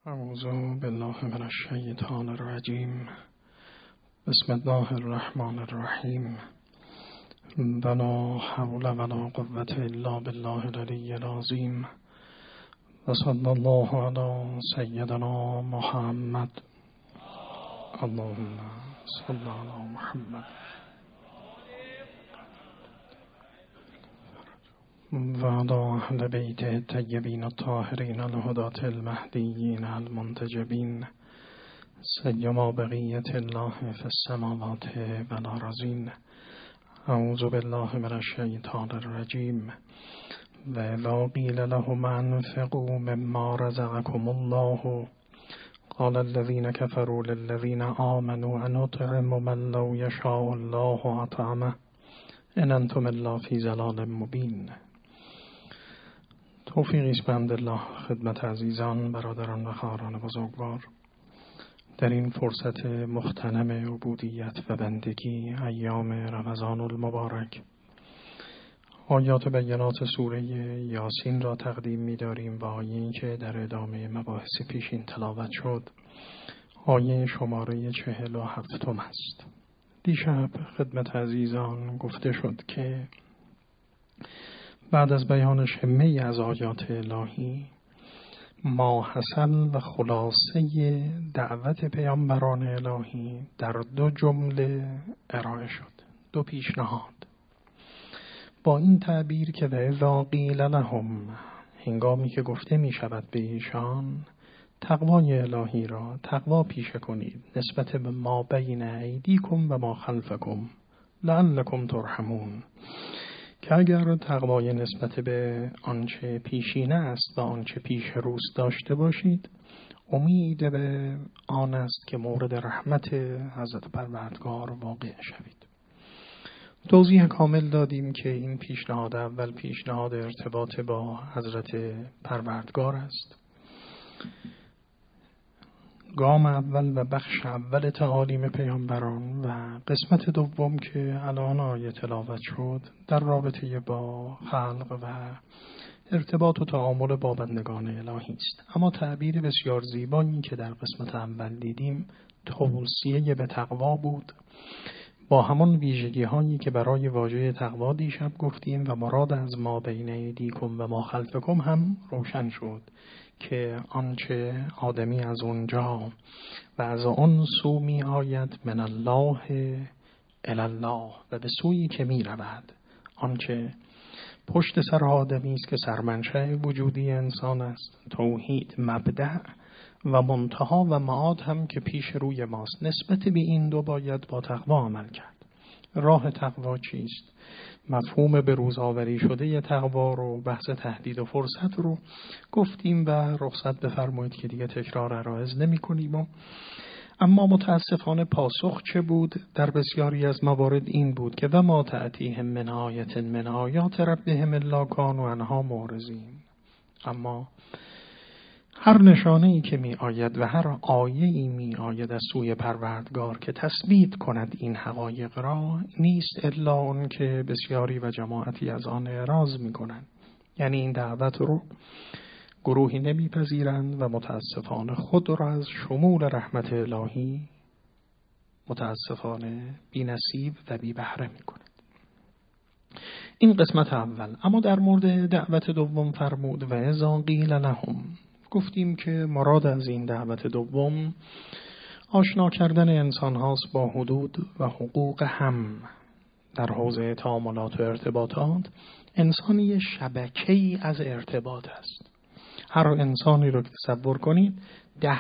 اعوذ بالله من الشیطان الرجیم. بسم الله الرحمن الرحیم. ولا حول ولا قوة الا بالله العلی العظیم. و صلی الله علی سیدنا محمد. اللهم صل علی محمد و علی اهل بیت الطیبین الطاهرین الهداة المهدیین المنتجبین سیما بقیت الله فی السماوات و الارضین. اعوذ بالله من الشیطان الرجیم. و اذا قیل لهم انفقوا مما رزقكم الله قال الذين كفروا للذين آمنوا أنطعم من لو يشاء الله أطعمه إن أنتم إلا في ضلال مبين. توفیقی است به حمدالله خدمت عزیزان، برادران و خواهران بزرگوار. در این فرصت مغتنم عبودیت و بندگی ایام رمضان المبارک آیات بینات سوره یاسین را تقدیم می‌داریم و آیه‌ای که در ادامه مباحث پیشین تلاوت شد آیه شماره 47 است. دیشب خدمت عزیزان گفته شد که بعد از بیان شمه از آیات الهی ماحصل و خلاصه دعوت پیامبران الهی در دو جمله ارائه شد، دو پیشنهاد، با این تعبیر که و اذا قیل لهم، هنگامی که گفته می شود به ایشان تقوای الهی را تقوا پیشه کنید نسبت به ما بین ایدیکم و ما خلفکم لعلکم ترحمون، که اگر تقوای نسبت به آنچه پیشینه است و آنچه پیش روست داشته باشید امید به آن است که مورد رحمت حضرت پروردگار واقع شوید. توضیح کامل دادیم که این پیشنهاد اول پیشنهاد ارتباط با حضرت پروردگار است. گام اول و بخش اول تعالیم پیامبران و قسمت دوم که الان آیه تلاوت شد در رابطه با خلق و ارتباط و تعامل با بندگان الهی است. اما تعبیر بسیار زیبایی که در قسمت اول دیدیم توصیه به تقوا بود، با همان ویژگی هایی که برای واژه تقوا دیشب گفتیم و مراد از ما بین ایدیکم و ما خلفکم هم روشن شد که آنچه آدمی از اونجا و از اون سو می آید من الله الی الله و به سویی که می رود، آنچه پشت سر آدمی است که سرمنشأ وجودی انسان است، توحید مبدأ و منتها و معاد هم که پیش روی ماست، نسبت به این دو باید با تقوا عمل کرد. راه تقوا چیست؟ مفهوم به روز آوری شده تقوا رو، بحث تهدید و فرصت رو گفتیم و رخصت بفرمایید که دیگه تکرار عرایض نمی کنیم. اما متاسفانه پاسخ چه بود؟ در بسیاری از موارد این بود که و ما تأتیهم من آیة من آیات ربهم الا کانوا عنها معرضین. اما هر نشانه‌ای که می آید و هر آیه‌ای می آید از سوی پروردگار که تثبیت کند این حقایق را، نیست الا اون که بسیاری و جماعتی از آن اعراض می کنند. یعنی این دعوت رو گروهی نمی پذیرند و متاسفانه خود را از شمول رحمت الهی متاسفانه بی نصیب و بی بهره می کنند. این قسمت اول. اما در مورد دعوت دوم فرمود و اذا قیل لهم، گفتیم که مراد از این دعوت دوم آشنا کردن انسان هاست با حدود و حقوق هم در حوزه تعاملات و ارتباطات. انسانی شبکه‌ای از ارتباط است. هر انسانی رو که تصور کنید 10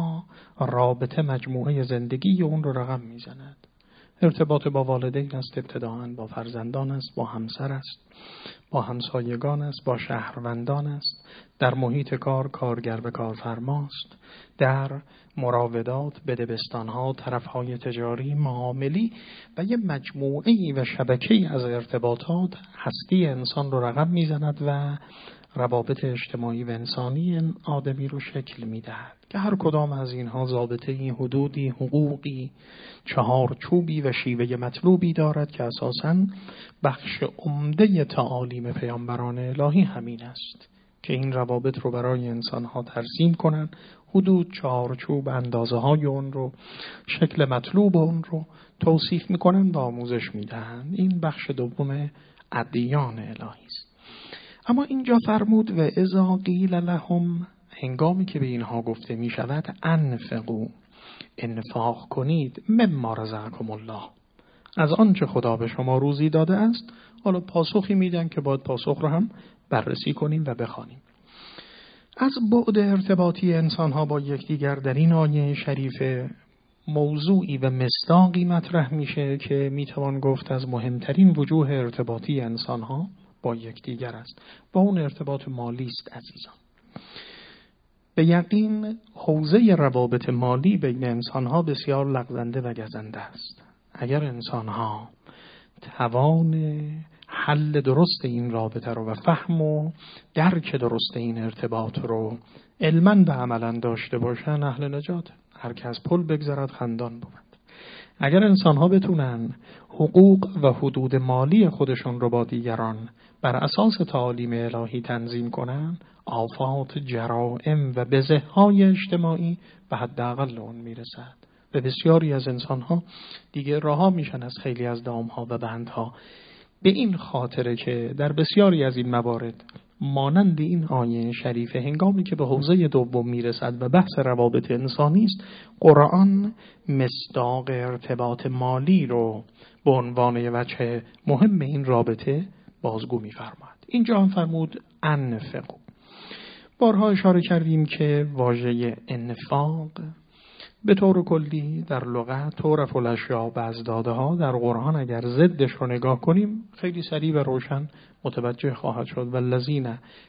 رابطه مجموعه زندگی اون رو رقم میزند. ارتباط با والدین است، ابتداءً با فرزندان است، با همسر است، با همسایگان است، با شهروندان است، در محیط کار کارگر به کارفرماست، در مراودات، بدبستان‌ها، طرف‌های تجاری، معاملی و یه مجموعه‌ای و شبکه‌ای از ارتباطات هستی انسان رو رقم میزند و روابط اجتماعی و انسانی آدمی رو شکل میدهد که هر کدام از اینها ضابطه‌ای، حدودی، حقوقی، چهارچوبی و شیوه مطلوبی دارد که اساساً بخش عمده تعالیم پیامبران الهی همین است که این روابط رو برای انسانها ترسیم کنن، حدود، چارچوب، اندازه های اون رو، شکل مطلوب اون رو توصیف میکنن و آموزش میدن. این بخش دوم ادیان الهی است. اما اینجا فرمود و اذا قیل لهم، هنگامی که به اینها گفته می شود انفقوا، انفاق کنید، مما رزقکم الله، از آنچه خدا به شما روزی داده است. حالا پاسخی میدن که باید پاسخ رو هم بررسی کنیم و بخوانیم. از بعد ارتباطی انسانها با یکدیگر در این آیه شریفه موضوعی و مصداقی مطرح میشه که میتوان گفت از مهمترین وجوه ارتباطی انسانها با یکدیگر است و اون ارتباط مالی است. عزیزان، به یقین حوزه روابط مالی بین انسانها بسیار لغزنده و گزنده است. اگر انسانها توان حل درست این رابطه رو و فهم و درک درست این ارتباط رو علماً و عملاً داشته باشن، اهل نجات. هر که از پل بگذرد خندان بود. اگر انسانها بتونن حقوق و حدود مالی خودشون رو با دیگران بر اساس تعالیم الهی تنظیم کنن، آفات، جرائم و بزه‌های اجتماعی به حداقل اون میرسد و بسیاری از انسانها دیگه رها میشن از خیلی از دامها و بندها. به این خاطره که در بسیاری از این موارد مانند این آیه شریفه هنگامی که به حوزه دوم میرسد و بحث روابط انسانی است، قرآن مصداق ارتباط مالی رو به عنوان وجه مهم این رابطه بازگو می‌فرماید. اینجا هم فرمود انفقوا. بارها اشاره کردیم که واژه انفاق به طور کلی در لغت تعرف الاشیاء بازدادها، در قرآن اگر ضدش رو نگاه کنیم خیلی سریع و روشن متوجه خواهد شد. والذین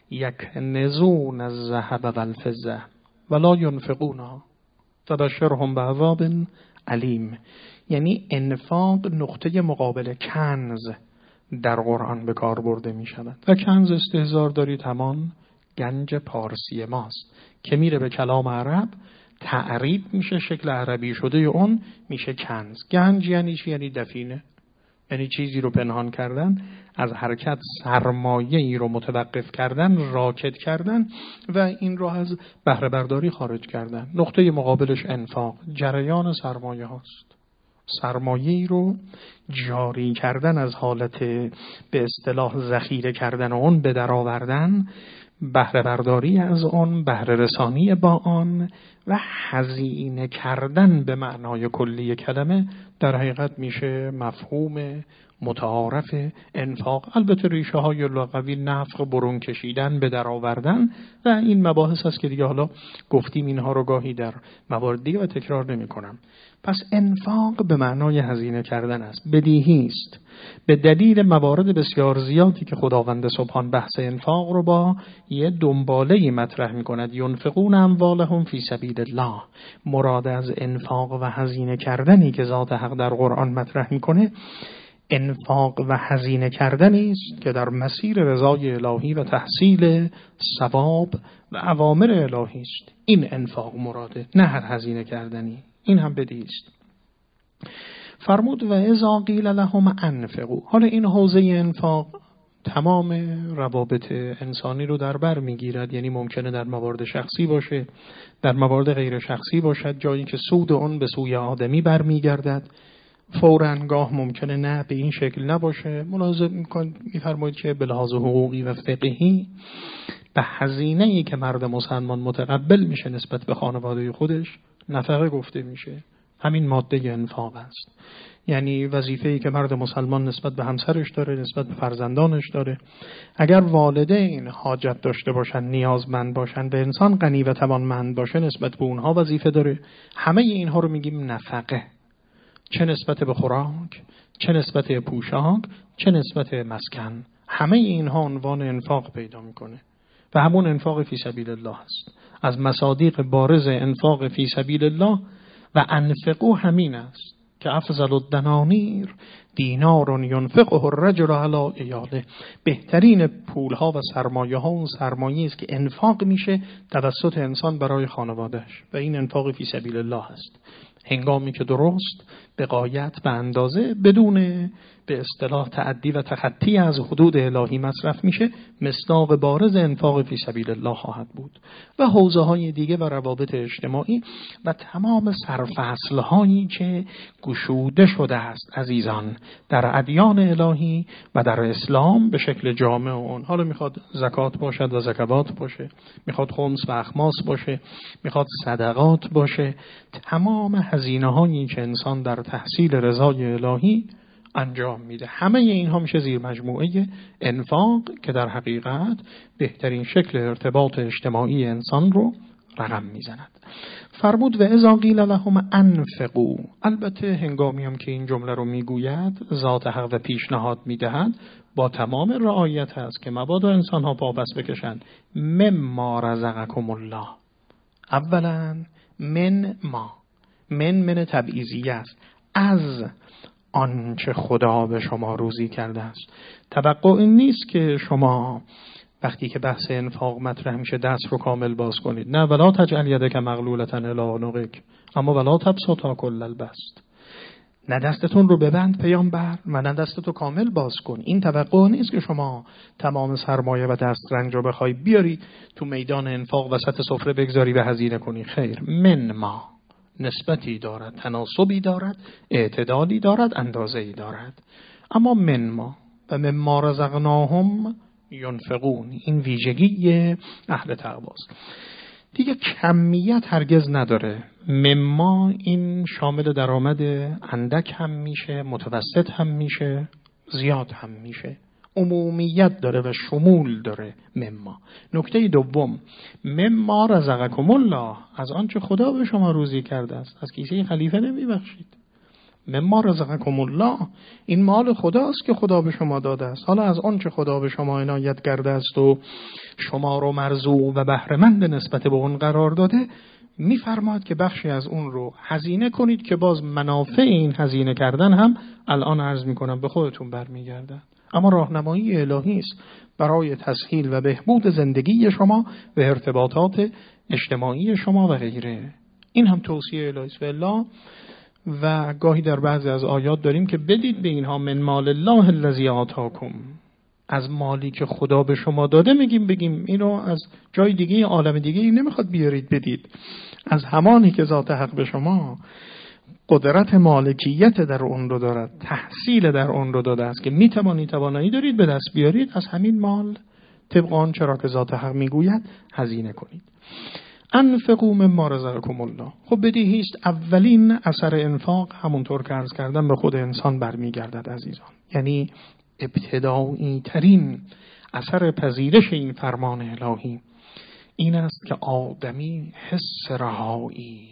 یکنزون الذهب والفضة ولا ینفقونها فبشرهم بعذاب علیم. یعنی انفاق نقطه مقابل کنز در قرآن به کار برده می شود و کنز استحضار دارید همان گنج پارسی ماست که میره به کلام عرب تعریب میشه، شکل عربی شده اون میشه کنز. گنج یعنی چی؟ یعنی دفینه، یعنی چیزی رو پنهان کردن، از حرکت سرمایه ای رو متوقف کردن، راکد کردن و این رو از بهره برداری خارج کردن. نقطه مقابلش انفاق، جریان سرمایه هاست. سرمایه ای رو جاری کردن از حالت به اصطلاح ذخیره کردن اون به در آوردن، بهره برداری از آن، بهره رسانی با آن و هزینه کردن به معنای کلی کلمه در حقیقت میشه مفهوم متعارف انفاق. البته ریشه های لغوی نفخ، برون کشیدن، به در آوردن و این مباحث است که دیگه حالا گفتیم اینها رو گاهی در موارد دیگه و تکرار نمی کنم. پس انفاق به معنای هزینه کردن است. بدیهی است به دلیل موارد بسیار زیادی که خداوند سبحان بحث انفاق رو با یه دنباله‌ای مطرح می‌کند. ینفقون اموالهم فی سبیل الله. مراد از انفاق و هزینه کردنی که ذات حق در قرآن مطرح می‌کنه، انفاق و هزینه کردنی است که در مسیر رضای الهی و تحصیل ثواب و اوامر الهی است. این انفاق مراده، نه هر هزینه کردنی. این هم بدیهی است. فرمود و اذا قیل لهم انفقوا. حالا این حوزه انفاق تمام روابط انسانی رو در بر میگیرد. یعنی ممکنه در موارد شخصی باشه، در موارد غیر شخصی باشد، جایی که سود اون به سوی آدمی برمیگردد. فوراً گاه ممکنه نه به این شکل نباشه. ملاحظه می‌فرمایید که به لحاظ حقوقی و فقهی به هزینه‌ای که مرد مسلمان متقبل میشه نسبت به خانواده خودش نفقه گفته میشه. همین ماده انفاق است. یعنی وظیفه‌ای که مرد مسلمان نسبت به همسرش داره، نسبت به فرزندانش داره. اگر والدین حاجت داشته باشن، نیازمند باشن، به انسان غنی و توانمند باشه، نسبت به اونها وظیفه داره. همه اینها رو میگیم نفقه. چه نسبت به خوراک، چه نسبت به پوشاک، چه نسبت به مسکن. همه اینها عنوان انفاق پیدا میکنه و همون انفاق فی سبیل الله است. از مصادیق بارز انفاق فی سبیل الله و انفقوا همین است که افضل الدنانیر دینار ینفقه الرجل علی عیاله. بهترین پولها و سرمایه ها اون سرمایه است که انفاق میشه توسط انسان برای خانوادهش و این انفاق فی سبیل الله است. هنگامی که درست به غایت به اندازه بدون به اصطلاح تعدی و تخطی از حدود الهی مصرف میشه، مصداق بارز انفاق فی سبیل الله خواهد بود. و حوزه‌های دیگه و روابط اجتماعی و تمام سرفصل‌هایی که گشوده شده است عزیزان در ادیان الهی و در اسلام به شکل جامع اون. حالا میخواد زکات باشد و زکوات باشه، میخواد خمس و اخماس باشه، میخواد صدقات باشه، تمام هزینه‌هایی که انسان در تحصیل رضای الهی انجام میده، همه اینها میشه زیر مجموعه انفاق که در حقیقت بهترین شکل ارتباط اجتماعی انسان رو رقم میزند. فرمود و اذا قیل لهم انفقوا، البته هنگامی هم که این جمله رو میگوید ذات حق و پیشنهاد میدهد با تمام رعایت هست که مبادا انسان ها پا پس بکشند. مما رزقکم الله، اولا من ما، من تبعیضیه است، از آنچه خدا به شما روزی کرده است. توقع این نیست که شما وقتی که بحث انفاق مطرح میشه دست رو کامل باز کنید. نه، ولا تجعل یدک مغلولة الی عنقک، اما ولا تبسطها کل البسط. نه دستتون رو ببند پیامبر و نه دستتو کامل باز کن. این توقع نیست که شما تمام سرمایه و دسترنج رو بخوای بیاری تو میدان انفاق وسط سفره بگذاری و هزینه کنی. خیر، من ما نسبتی دارد، تناسبی دارد، اعتدالی دارد، اندازه‌ای دارد. اما من ما و مما رزقناهم ینفقون، این ویژگی اهل تقواست. دیگه کمیت هرگز نداره. مما این شامل درآمد اندک هم میشه، متوسط هم میشه، زیاد هم میشه. عمومیت داره و شمول داره مما. نکته دوم، مما رزقکم الله، از آنچه خدا به شما روزی کرده است. از کیسه خلیفه نمیبخشید. مما رزقکم الله، این مال خداست که خدا به شما داده است. حالا از آنچه خدا به شما عنایت کرده است و شما رو مرزوق و بهره‌مند نسبت به اون قرار داده، میفرماد که بخشی از اون رو هزینه کنید که باز منافع این هزینه کردن هم الان عرض میکنم به خودتون برمیگرده. اما راهنمایی الهی است برای تسهیل و بهبود زندگی شما و ارتباطات اجتماعی شما و غیره. این هم توصیه الهی است. والله و گاهی در بعضی از آیات داریم که بدید به اینها من مال الله الذی آتاکم، از مالی که خدا به شما داده بگیم اینو از جای دیگه عالم دیگه نمیخواد بیارید بدید، از همانی که ذات حق به شما قدرت مالکیت در اون رو دارد، تحصیل در اون رو داده است که میتوانید توانایی دارید به دست بیارید، از همین مال طبق آن چرا که ذات حق میگوید هزینه کنید. انفقوا مما رزقکم الله. خب بدیهی است اولین اثر انفاق همونطور که عرض کردم به خود انسان برمیگردد عزیزان. یعنی ابتدایی ترین اثر پذیرش این فرمان الهی این است که آدمی حس رهایی،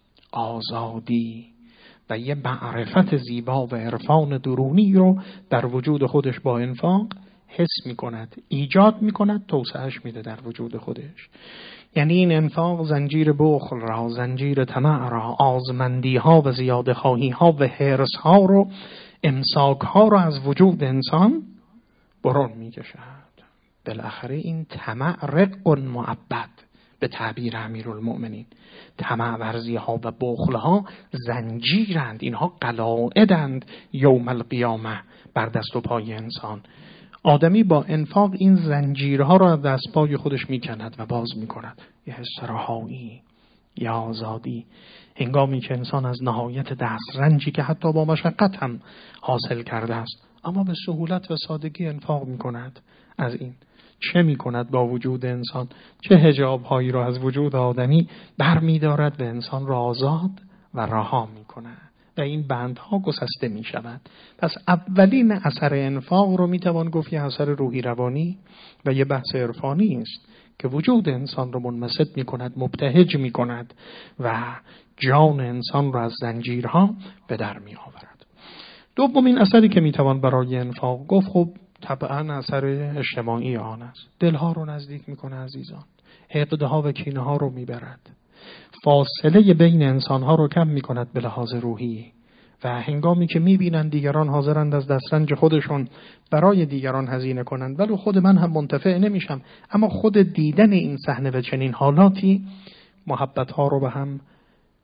آزادی و یه معرفت زیبا و عرفان درونی رو در وجود خودش با انفاق حس می کند، ایجاد می کند، توسعهش میده در وجود خودش. یعنی این انفاق زنجیر بخل را، زنجیر طمع را، آزمندی ها و زیاده خواهی ها و حرص ها رو، امساک ها رو از وجود انسان برون می کشد. بالاخره این طمع رق معبد به تعبیر امیرالمؤمنین. طمع ورزی ها و بخل ها زنجیرند، اینها قلاعدند یوم القیامه بر دست و پای انسان. آدمی با انفاق این زنجیرها را از دست پای خودش میکند و باز میکند. یه حس رهایی، یه آزادی، هنگامی که انسان از نهایت دسترنجی که حتی با مشقت هم حاصل کرده است اما به سهولت و سادگی انفاق میکند. از این چه میکند با وجود انسان؟ چه حجاب هایی را از وجود آدمی برمیدارد و انسان را آزاد و رها میکند و این بندها گسسته می شود. پس اولین اثر انفاق رو می توان گفت یه اثر روحی روانی و یه بحث عرفانی است که وجود انسان رو منبسط می کند، مبتهج می کند و جان انسان رو از زنجیرها به در می آورد. دومین اثری که می توان برای انفاق گفت خب طبعا اثر اجتماعی آن است. دلها رو نزدیک می کنه عزیزان، حقدها و کینه ها رو می برد، فاصله بین انسانها رو کم می کند به لحاظ روحی و هنگامی که می بینند دیگران حاضرند از دسترنج خودشون برای دیگران هزینه کنند ولی خود من هم منتفع نمیشم، اما خود دیدن این صحنه و چنین حالاتی محبت ها رو به هم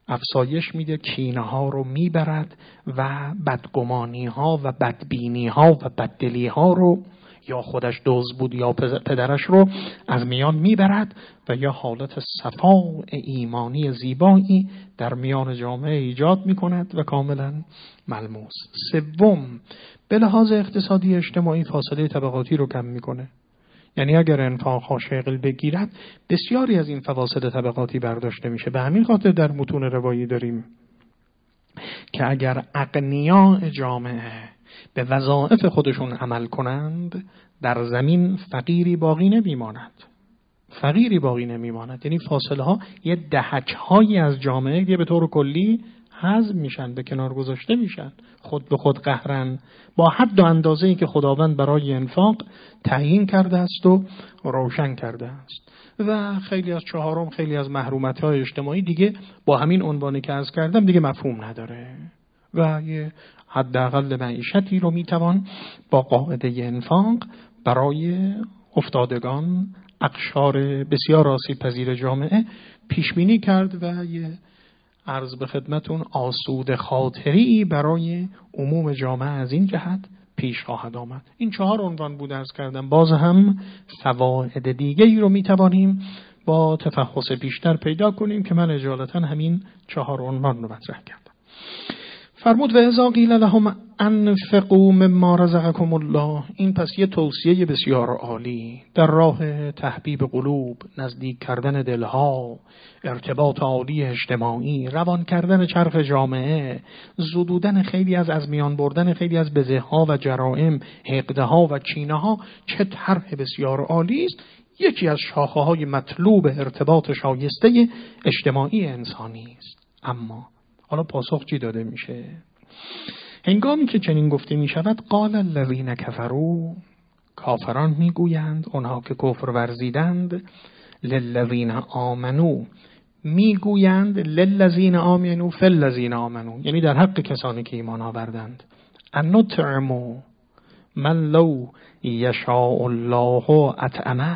افزایش میده، کینه ها رو میبرد و بدگمانی ها و بدبینی ها و بددلی ها رو، یا خودش دزد بود یا پدرش رو، از میان میبرد و یا حالت صفاء ایمانی زیبایی در میان جامعه ایجاد میکند و کاملا ملموس. سوم، به لحاظ اقتصادی اجتماعی فاصله طبقاتی رو کم میکنه. یعنی اگر انفاق‌ها شغل بگیرد بسیاری از این فواصل طبقاتی برداشته میشه. به همین خاطر در متون روایی داریم که اگر اغنیاء جامعه به وظایف خودشون عمل کنند در زمین فقیری باقی نمیماند. فقیری باقی نمیماند. یعنی فاصله ها یه دهک‌هایی از جامعه که به طور کلی حذف میشن، به کنار گذاشته میشن، خود به خود قهرن، با حد و اندازه‌ای که خداوند برای انفاق تعیین کرده است و روشن کرده است. و خیلی از چهارم، خیلی از محرومیت‌های اجتماعی دیگه با همین عنوانی که عرض کردم دیگه مفهوم نداره و یه حداقل معیشتی رو میتوان با قاعده انفاق برای افتادگان، اقشار بسیار آسیب پذیر جامعه پیش بینی کرد و یه عرض به خدمتون آسود خاطری برای عموم جامعه از این جهت پیش خواهد آمد. این 4 عنوان بود عرض کردم. باز هم فواید دیگری رو میتوانیم با تفحص بیشتر پیدا کنیم که من اجالتا همین 4 عنوان رو مطرح کردم. فرمود و اذا قیل لهم انفقوا مما رزقکم الله. این پس یه توصیه بسیار عالی در راه تحبیب قلوب، نزدیک کردن دلها، ارتباط عالی اجتماعی، روان کردن چرخ جامعه، زدودن خیلی از میان بردن خیلی از بزه‌ها و جرائم، حقدها و کینه‌ها. چه طرح بسیار عالی است. یکی از شاخه‌های مطلوب ارتباط شایسته اجتماعی انسانی است. اما حالا پاسخ چی داده میشه؟ هنگامی که چنین گفته میشود قال الذین کفروا، کافران میگویند، اونها که کفر ورزیدند، للذین آمنو، میگویند للذین آمنو فی الذین آمنو، یعنی در حق کسانی که ایمان آوردند، انطعموا من لو یشاء الله اطعمه،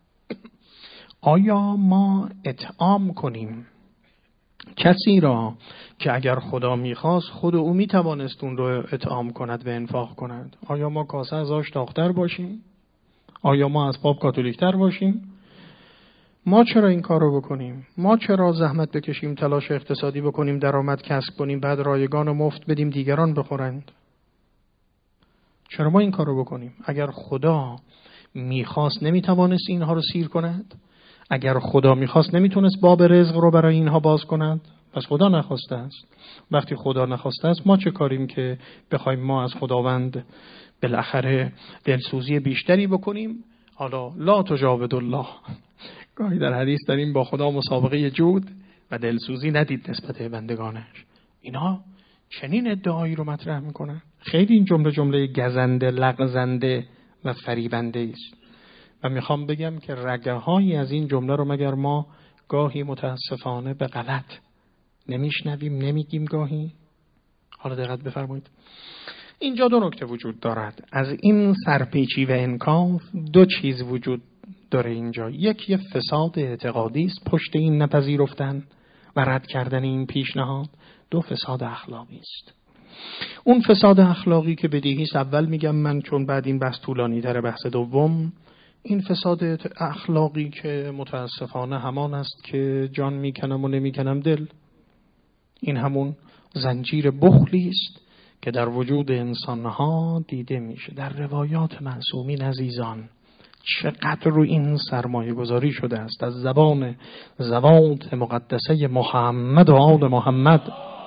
آیا ما اطعام کنیم کسی را که اگر خدا میخواست خود او میتوانست اون رو اطعام کند و انفاق کند؟ آیا ما کاسه از آش داغ‌تر باشیم؟ آیا ما از پاپ کاتولیک‌تر باشیم؟ ما چرا این کار رو بکنیم؟ ما چرا زحمت بکشیم، تلاش اقتصادی بکنیم، درآمد کسب کنیم، بعد رایگان و مفت بدیم دیگران بخورند؟ چرا ما این کار رو بکنیم؟ اگر خدا میخواست نمیتوانست اینها رو سیر کند؟ اگر خدا میخواست نمیتونست باب رزق رو برای اینها باز کند؟ پس خدا نخواسته است. وقتی خدا نخواسته است ما چه کاریم که بخوایم ما از خداوند بالاخره دلسوزی بیشتری بکنیم؟ حالا لا تجاود الله، گاهی در حدیث داریم با خدا مسابقه جود و دلسوزی ندید نسبت به بندگانش. اینها چنین ادعایی رو مطرح میکنن. خیلی این جمله گزنده، لغزنده و فریبنده است و میخوام بگم که رگه‌هایی از این جمله رو مگر ما گاهی متاسفانه به غلط نمیشنویم، نمیگیم گاهی؟ حالا دقت بفرمایید. اینجا 2 نکته وجود دارد. از این سرپیچی و انکاف 2 چیز وجود داره اینجا. یک فساد اعتقادی است پشت این نپذیرفتن و رد کردن این پیشنهاد. 2 فساد اخلاقی است. اون فساد اخلاقی که بدیهی است، اول میگم من چون بعد این بحث طولانی تره، بحث دوم، این فساد اخلاقی که متاسفانه همان است که جان میکنم و نمیکنم دل. این همون زنجیر بخلی است که در وجود انسانها دیده میشه. در روایات معصومین عزیزان چقدر رو این سرمایه گذاری شده است از زبان زوات مقدسه محمد و آل محمد.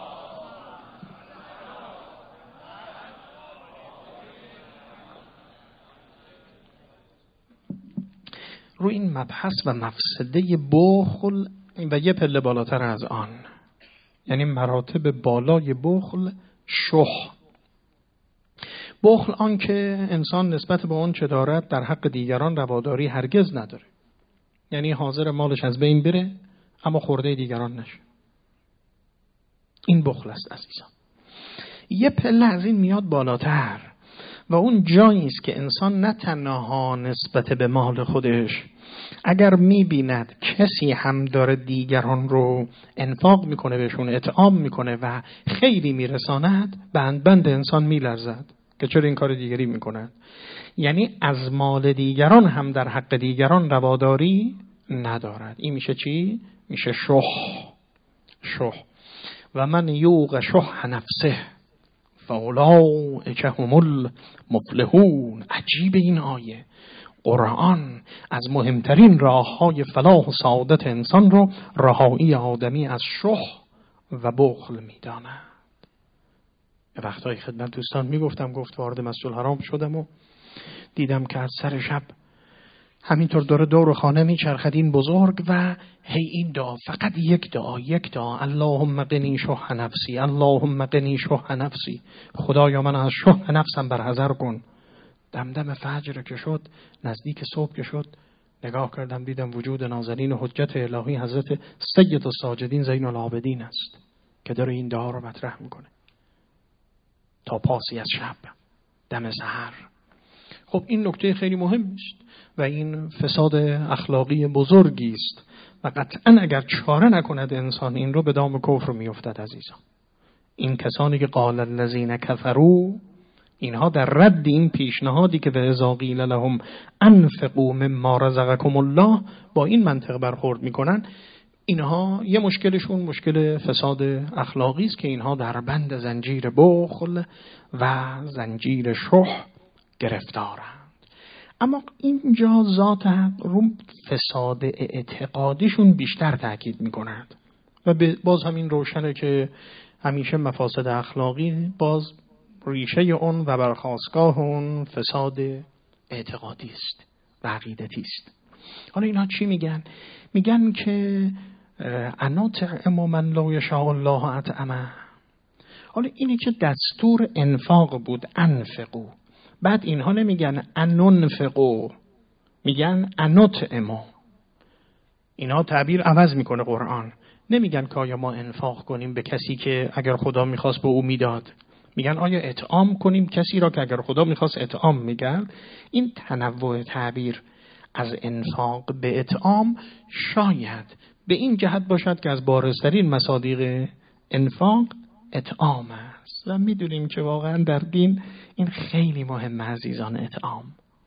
رو این مبحث و مفسده بخل و یه پله بالاتر از آن، یعنی مراتب بالای بخل، شح. بخل آن که انسان نسبت به اون چه دارد در حق دیگران رواداری هرگز نداره، یعنی حاضر مالش از بین بره اما خورده دیگران نشه. این بخل است عزیزان. یه پله از این میاد بالاتر و اون جایی است که انسان نه تنها نسبت به مال خودش اگر می‌بیند کسی هم داره دیگران رو انفاق میکنه، بهشون اطعام میکنه و خیری میرساند، بند انسان میلرزد که چرا این کار دیگری میکند. یعنی از مال دیگران هم در حق دیگران رواداری ندارد. این میشه چی؟ میشه شح. و من یوق شح نفسه فاولئک هم المفلحون. عجیب این آیه. قرآن از مهمترین راه‌های فلاح و سعادت انسان رو رهایی آدمی از شح و بخل می‌داند. یه وقتایی خدمت دوستان میگفتم، وارد مسجد الحرام شدم و دیدم که از سر شب همینطور دور خانه میچرخد این بزرگ و هی این دعا، فقط یک دعا، اللهم قنی شح نفسی، اللهم قنی شح نفسی، خدایا من از شح نفسم برحذر کن. دم فجر که شد، نزدیک صبح که شد، نگاه کردم دیدم وجود نازنین و حجت الهی حضرت سید الساجدین زین العابدین است که داره این دعا رو مطرح میکنه تا پاسی از شب، دم سحر. خب این نکته خیلی مهم است و این فساد اخلاقی بزرگی است و قطعا اگر چاره نکند انسان این رو به دام کفر میافتد. عزیزان، این کسانی که قال الذین کفروا، اینها در رد این پیشنهادی که به اذا قیل لهم انفقوا مما رزقکم الله با این منطق برخورد میکنن، اینها یه مشکلشون مشکل فساد اخلاقی است که اینها در بند زنجیر بخل و زنجیر شح گرفتارند. اما اینجا ذات رو فساد اعتقادیشون بیشتر تاکید میکند و باز همین روشنه که همیشه مفاسد اخلاقی باز ریشه اون و برخاستگاه اون فساد اعتقادی است و عقیدتی است. حالا اینها چی میگن؟ میگن که انا طعم من لا یشاء الله اطعمه. حالا اینی که دستور انفاق بود، انفقو، بعد اینها نمیگن اننفقو، میگن انطعمو. اینها تعبیر عوض میکنه قرآن. نمیگن که آیا ما انفاق کنیم به کسی که اگر خدا میخواست به او میداد، میگن آیا اطعام کنیم کسی را که اگر خدا میخواست اطعام میگرد. این تنوع تعبیر از انفاق به اطعام شاید به این جهت باشد که از بارزترین مصادیق انفاق اطعام است و میدونیم که واقعا در دین این خیلی مهمه عزیزان. اطعام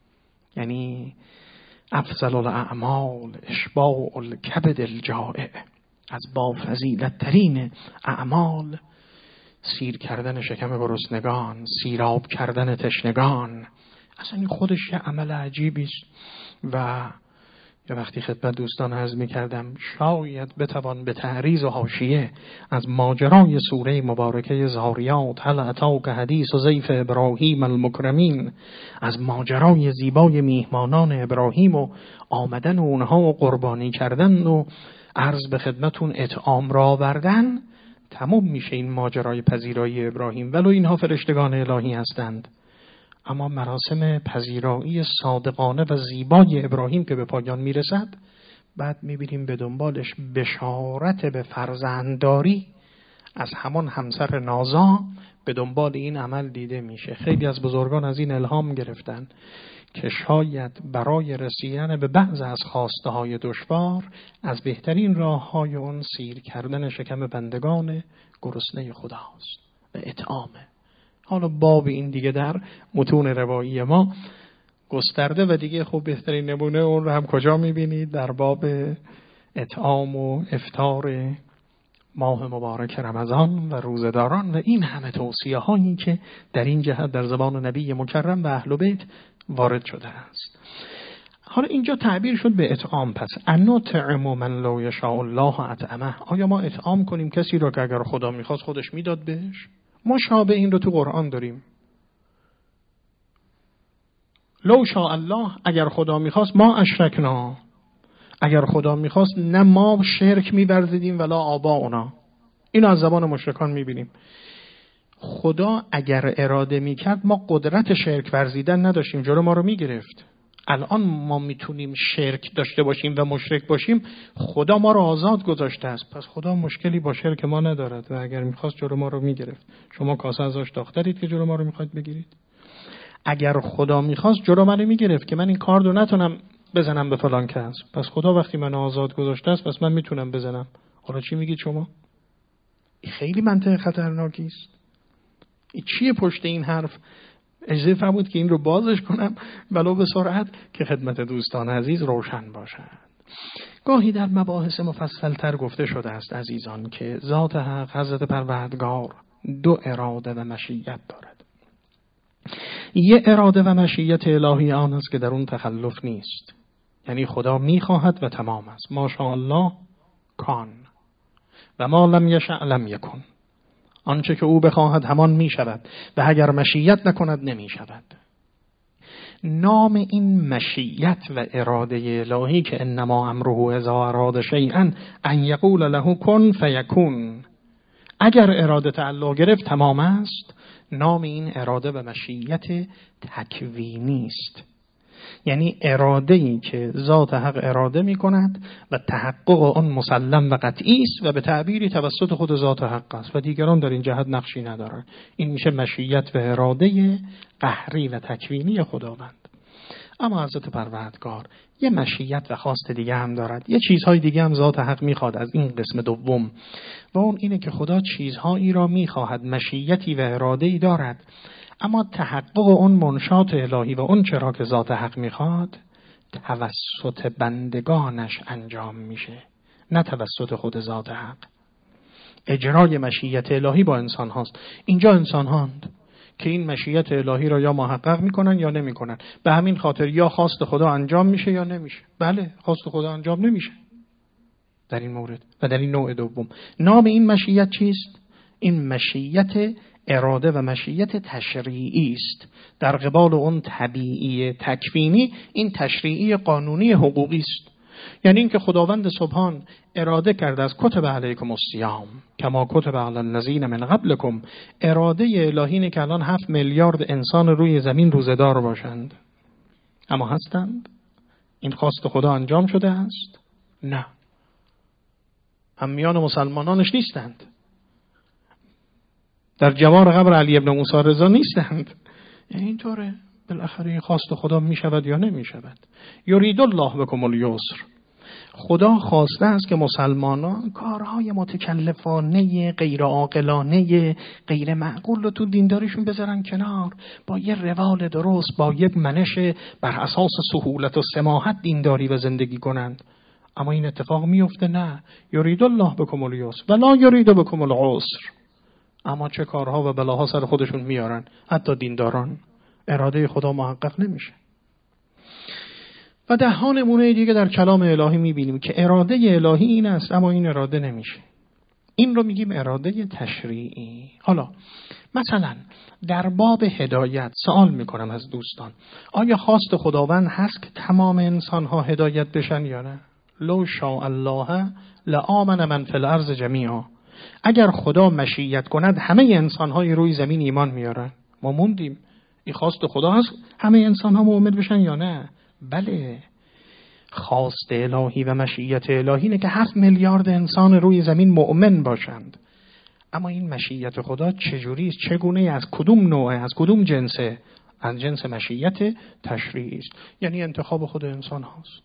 یعنی افضل الاعمال اشباع الکبد الجائع، از با فضیلت ترین اعمال سیر کردن شکم گرسنگان، سیراب کردن تشنگان. اصلا این خودش یه عمل عجیبی است و یه وقتی خدمت دوستان عرض می‌کردم شاید بتوان به تعریض و حاشیه از ماجرای سوره مبارکه زاریات هل اتاک حدیث ضیف ابراهیم المکرمین، از ماجرای زیبای میهمانان ابراهیم و آمدن اونها و قربانی کردن و عرض به خدمتون اطعام را آوردن، تمام میشه این ماجرای پذیرایی ابراهیم. ولو اینها فرشتگان الهی هستند، اما مراسم پذیرایی صادقانه و زیبای ابراهیم که به پایان میرسد، بعد میبینیم به دنبالش بشارت به فرزندداری از همان همسر نازا به دنبال این عمل دیده میشه. خیلی از بزرگان از این الهام گرفتن که شاید برای رسیدن به بعض از خواسته های دشوار از بهترین راه های اون سیر کردن شکم بندگان گرسنه خداست و اطعامه. حالا باب این دیگه در متون روایی ما گسترده و دیگه خب بهترین نمونه اون رو هم کجا میبینید؟ در باب اطعام و افطار ماه مبارک رمضان و روزداران و این همه توصیه هایی که در این جهت در زبان نبی مکرم و اهل بیت وارد شده است. حالا اینجا تعبیر شد به اطعام. پس انطعم من لا یشاء الله اطعمه، آیا ما اطعام کنیم کسی رو که اگر خدا میخواست خودش میداد بهش؟ ما شابه این رو تو قرآن داریم. لو شاء الله، اگر خدا میخواست ما اشرکنا، اگر خدا میخواست نه ما شرک می‌ورزیدیم ولا آباؤنا. اینو از زبان مشرکان میبینیم. خدا اگر اراده میکرد ما قدرت شرک ورزیدن نداشتیم، جلو ما رو میگرفت. الان ما میتونیم شرک داشته باشیم و مشرک باشیم، خدا ما رو آزاد گذاشته است. پس خدا مشکلی با شرک ما ندارد و اگر میخواست جلو ما رو میگرفت. شما کاسه ازش داخترید که جلو ما رو میخواید بگیرید؟ اگر خدا میخواست جلو منو میگرفت که من این کار رو نتونم بزنم به فلان کس. پس خدا وقتی من آزاد گذاشته است پس من میتونم بزنم. حالا چی میگید شما؟ این خیلی منطق خطرناکی است. این چیه پشت این حرف؟ اجازه فرمود که این رو بازش کنم ولو به سرعت که خدمت دوستان عزیز روشن باشد. گاهی در مباحث مفصل‌تر گفته شده است عزیزان که ذات حق حضرت پروردگار دو اراده و مشیت دارد. یه اراده و مشیت الهی آن است که در اون تخلف نیست، یعنی خدا میخواهد و تمام است. ماشاءالله کان و ما لم یشأ لم یکن. آنچه که او بخواهد همان می شود و اگر مشیت نکند نمی شود. نام این مشیت و اراده الهی که انما امره اذا اراد شیئا ان یقول له کن فیکون، اگر اراده تعلق گرفت تمام است. نام این اراده و مشیت تکوینی است، یعنی اراده‌ای که ذات حق اراده می کند و تحقق آن مسلم و قطعی است و به تعبیری توسط خود ذات حق است و دیگران در این جهت نقشی ندارند. این میشه مشیت و اراده قهری و تکوینی خداوند. اما حضرت پروردگار یه مشیت و خواست دیگه هم دارد. یه چیزهای دیگه هم ذات حق میخواد از این قسم دوم، و اون اینه که خدا چیزهایی را میخواهد، مشیتی و اراده‌ای دارد، اما تحقق اون منشات الهی و اون چرا که ذات حق میخواد توسط بندگانش انجام میشه، نه توسط خود ذات حق. اجرای مشیت الهی با انسان هاست. اینجا انسان هاند که این مشیت الهی را یا محقق میکنن یا نمیکنن. به همین خاطر یا خواست خدا انجام میشه یا نمیشه. بله، خواست خدا انجام نمیشه در این مورد و در این نوع دوم. نام این مشیت چیست؟ این مشیت اراده و مشیت تشریعی است. در قبال اون طبیعی تکوینی این تشریعی قانونی حقوقی است. یعنی اینکه خداوند سبحان اراده کرده از کتب علیکم الصیام کما کتب علی الذین من قبلکم. اراده الهی اینه که الان 7 میلیارد انسان روی زمین روزدار باشند. اما هستند؟ این خواست خدا انجام شده است؟ نه. هم میان مسلمانانش نیستند. در جوار قبر علی ابن موسی رضا نیستند. یعنی اینطوره. بالاخره این خواست خدا می شود یا نمی شود. یرید الله بکم الیسر. خدا خواسته است که مسلمانان کارهای متکلفانه، غیر عاقلانه، غیر معقول رو تو دینداریشون بذارن کنار، با یه روال درست، با یک منش بر اساس سهولت و سماحت دینداری و زندگی کنند. اما این اتفاق میفته؟ نه. یرید الله بکم الیسر ولا یرید بکم العسر. اما چه کارها و بلاها سر خودشون میارن. حتی دینداران اراده خدا محقق نمیشه. و ده ها نمونه دیگه در کلام الهی میبینیم که اراده الهی این است اما این اراده نمیشه. این رو میگیم اراده تشریعی. حالا مثلا در باب هدایت سوال میکنم از دوستان، آیا خواست خداوند هست که تمام انسان ها هدایت بشن یا نه؟ لو شاء الله لآمن من فی الارض جمیعا. اگر خدا مشیت کند همه انسان های روی زمین ایمان میارن. ما موندیم. این خواست خدا هست همه انسان ها مؤمن بشن یا نه؟ بله. خواست الهی و مشیت الهی اینه که 7 میلیارد انسان روی زمین مؤمن باشند. اما این مشیت خدا چجوری است؟ چگونه، از کدوم نوعه، از کدوم جنسه؟ از جنس مشیت تشریعی است. یعنی انتخاب خود انسان هاست.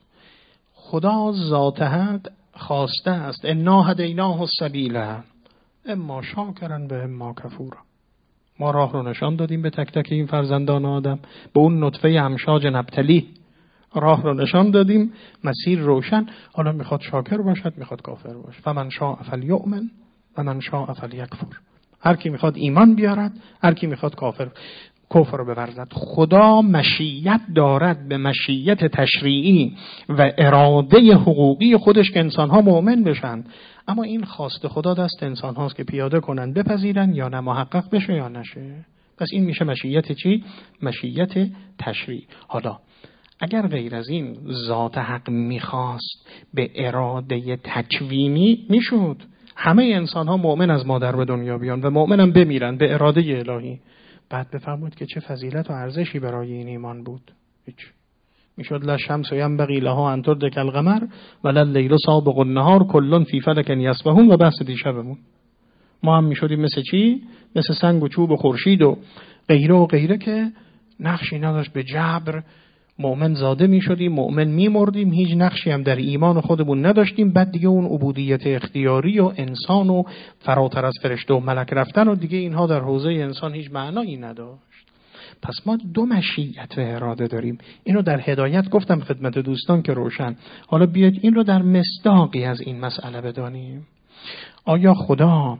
خدا ذات حق خواسته است انا هدیناه السبیل اما شاکرا و اما کفورا. ما راه رو نشان دادیم به تک تک این فرزندان آدم، به اون نطفه امشاج نبتلی راه رو نشان دادیم، مسیر روشن. حالا میخواد شاکر باشد، میخواد کافر باشد. فمن شاء فلیؤمن و من شاء فلیکفر. هر کی میخواد ایمان بیارد، هر کی میخواد کفر رو بورزد. خدا مشیت دارد به مشیت تشریعی و اراده حقوقی خودش که انسان‌ها مؤمن بشن. اما این خواست خدا دست انسان هاست که پیاده کنن، بپذیرن یا نه، محقق بشه یا نشه. پس این میشه مشیت چی؟ مشیت تشریع. حالا اگر غیر از این ذات حق میخواست به اراده تکوینی، میشد همه انسان ها مؤمن از مادر به دنیا بیان و مؤمنم بمیرن به اراده الهی. بعد بفرمایید که چه فضیلت و ارزشی برای این ایمان بود. هیچ. میشد لا شمس ینبغی لها ان تدرک القمر ولا اللیل سابق النهار کل فی فلک یسبحون. و بحث دیشبمون ما هم میشدیم مثل چی؟ مثل سنگ و چوب و خورشید و غیره که نقشی نداشت به جبر مؤمن زاده می شدیم، مؤمن می مردیم، هیچ نقشی هم در ایمان خودمون نداشتیم. بعد دیگه اون عبودیت اختیاری و انسان و فراتر از فرشته و ملک رفتن و دیگه اینها در حوزه انسان هیچ معنایی نداشت. پس ما دو مشیت و اراده داریم. اینو در هدایت گفتم خدمت دوستان که روشن. حالا بیاید این رو در مصداقی از این مسئله بدانیم. آیا خدا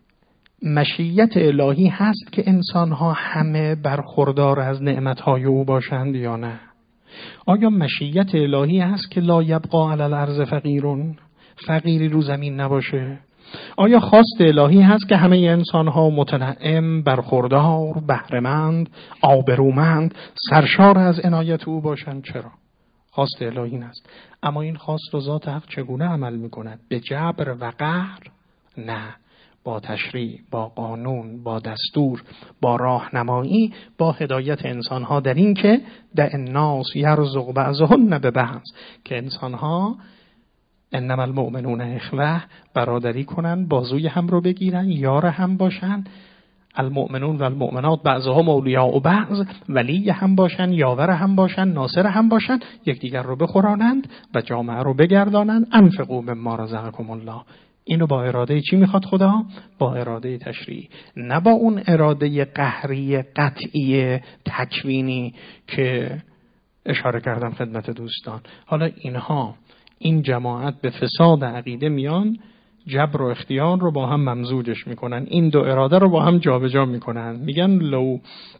مشیت الهی هست که انسان‌ها همه برخوردار از نعمت‌های او باشند یا نه؟ آیا مشیت الهی هست که لا یبقا علی الارض فقیرون، فقیری رو زمین نباشه؟ آیا خواست الهی هست که همه انسان‌ها متنعم، برخوردار، بهره‌مند، آبرومند، سرشار از عنایت او باشند؟ چرا؟ خواست الهی هست. اما این خواست رو ذات حق چگونه عمل می‌کند؟ به جبر و قهر؟ نه، با تشریع، با قانون، با دستور، با راهنمایی، با هدایت انسان‌ها در این که در الناس یرزق بعضهم ببعض، که انسان‌ها انما المؤمنون اخوه، برادری کنن، بازوی هم رو بگیرن، یار هم باشن. المؤمنون و المؤمنات بعضهم اولیاء بعض، ولی هم باشن، یاور هم باشن، ناصر هم باشن، یکدیگر رو بخورانند و جامعه رو بگردانند. انفقوا مما رزقکم الله. اینو با اراده چی میخواد خدا؟ با اراده تشریعی، نه با اون اراده قهری قطعی تکوینی که اشاره کردم خدمت دوستان. حالا اینها، این جماعت به فساد عقیده میان، جبر و اختیار رو با هم ممزوجش میکنن، این دو اراده رو با هم جابجا میکنن. میگن لو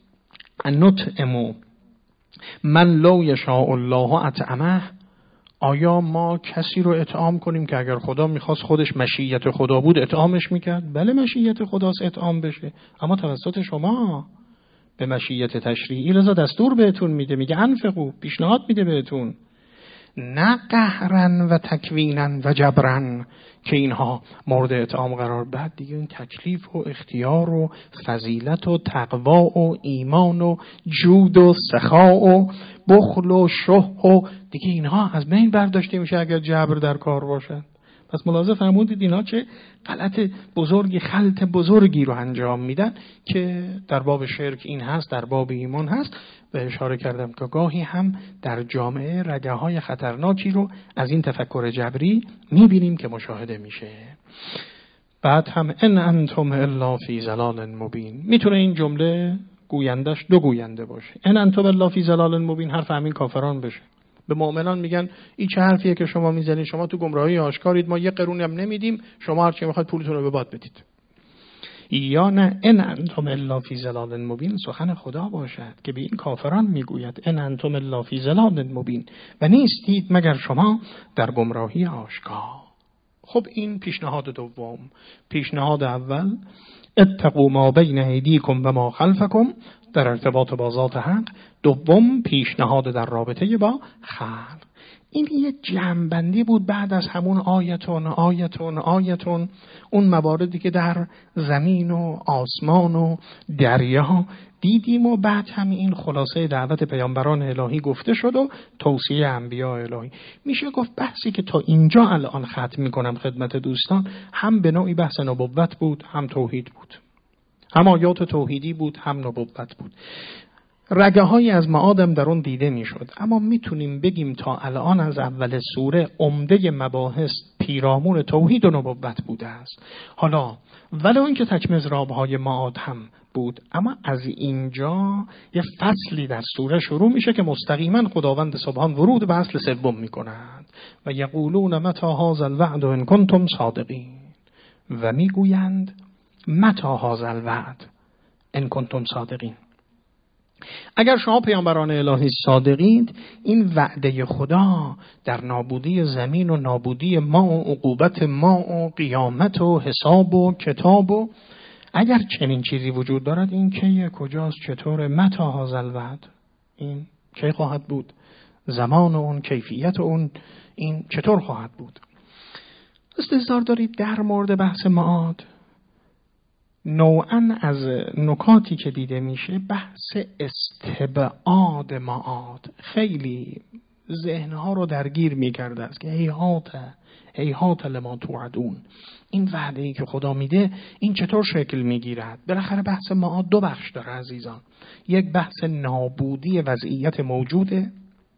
نطعمو من لو یشاء الله اطعمه. آیا ما کسی رو اطعام کنیم که اگر خدا میخواست خودش مشیت خدا بود اطعامش میکرد؟ بله مشیت خداست اطعام بشه، اما توسط شما به مشیت تشریعی رضا دستور بهتون میده، میگه انفقوا، پیشنهاد میده بهتون، نه قهرن و تکوینن و جبرن که اینها مورد اطعام قرار. بعد دیگه این تکلیف و اختیار و فضیلت و تقوا و ایمان و جود و سخا و بخل و شح و دیگه اینها از بین برداشته میشه اگر جبر در کار باشه. پس ملاحظه فرمودید اینا چه غلط بزرگی، خلط بزرگی رو انجام میدن که در باب شرک این هست، در باب ایمان هست. و اشاره کردم که گاهی هم در جامعه رگه های خطرناکی رو از این تفکر جبری میبینیم که مشاهده میشه. بعد هم ان انتم الا فی ضلال مبین. میتونه این جمله گویندش دو گوینده باشه. ان انتم الا فی ضلال مبین حرف همین کافران بشه. به مؤمنان میگن این چه حرفیه که شما میزنید؟ شما تو گمراهی آشکارید، ما یه قرونی هم نمیدیم، شما هر چی میخواید پولتون رو به باد بدید. یا نه ان انتم الا فی ضلال مبین سخن خدا باشد که به این کافران میگوید ان انتم الا فی ضلال مبین، و نیستید مگر شما در گمراهی آشکار. خب این پیشنهاد دوم. پیشنهاد اول اتقوا ما بین ایدیکم و ما خلفکم، در ارتباط با ذات حق. دوم پیشنهاد در رابطه با خلق. این یه جمع‌بندی بود بعد از همون آیتون اون مواردی که در زمین و آسمان و دریا دیدیم، و بعد هم این خلاصه دعوت پیامبران الهی گفته شد و توصیه انبیاء الهی. میشه گفت بحثی که تا اینجا الان ختم میکنم خدمت دوستان، هم به نوعی بحث نبوت بود، هم توحید بود، هم آیات توحیدی بود، هم نبوت بود. رگه های از معادم در اون دیده می شد. اما میتونیم بگیم تا الان از اول سوره عمده مباحث پیرامون توحید و نبوت بوده است. حالا ولو اینکه تک مضراب‌های معاد هم بود، اما از اینجا یه فصلی در سوره شروع میشه که مستقیما خداوند سبحان ورود به اصل سوم میکنند و یقولون متی هذا الوعد ان کنتم صادقین، و میگویند متی هذا الوعد ان کنتم صادقین. اگر شما پیامبران الهی صادقید، این وعده خدا در نابودی زمین و نابودی ما و عقوبت ما و قیامت و حساب و کتاب، و اگر چنین چیزی وجود دارد، این کیه، کجاست، چطوره؟ متی هذا الوعد، این کی خواهد بود؟ زمان اون، کیفیت اون، این چطور خواهد بود؟ استظهار دارید در مورد بحث معاد. نوعاً از نکاتی که دیده میشه بحث استبعاد معاد خیلی ذهنها رو درگیر میکرده است که هیهات لما توعدون، این وعده‌ای که خدا میده این چطور شکل میگیرد؟ بالاخره بحث معاد دو بخش داره عزیزان. یک بحث نابودی وضعیت موجوده